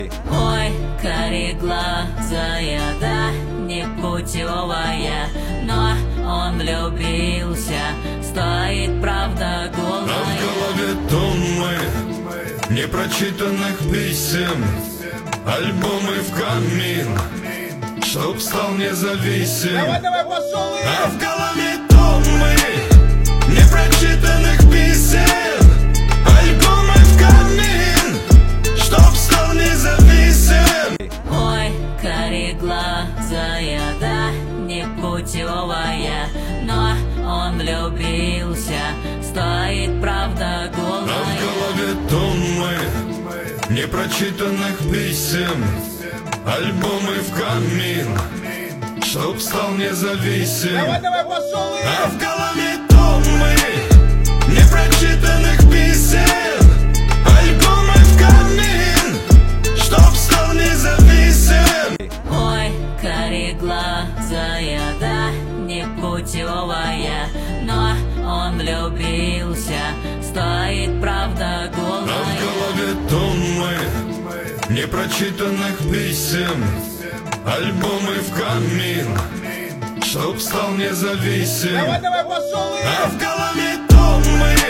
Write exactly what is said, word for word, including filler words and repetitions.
Ой, кореглазая, да, непутевая, но он влюбился, стоит правда голая. А в голове томмы непрочитанных писем, альбомы в камин, чтоб стал независим. Давай, давай, пошел! А в голове томмы непрочитанных писем, альбомы в камин, чтоб стал независим. Ой, кореглазая, да, непутевая, но он влюбился, стоит правда голая. А в голове томмы непрочитанных писем, альбомы в камин, чтоб стал независим. Давай, давай, пошел! А в голове томмы непрочитанных писем, альбомы в камин, чтоб стал независим. Ой, кореглазая, да, непутевая, но он влюбился, стоит правда голая. А в голове томмы непрочитанных писем, альбомы в камин, чтоб стал независим. Давай, давай, пошел! А в голове томмы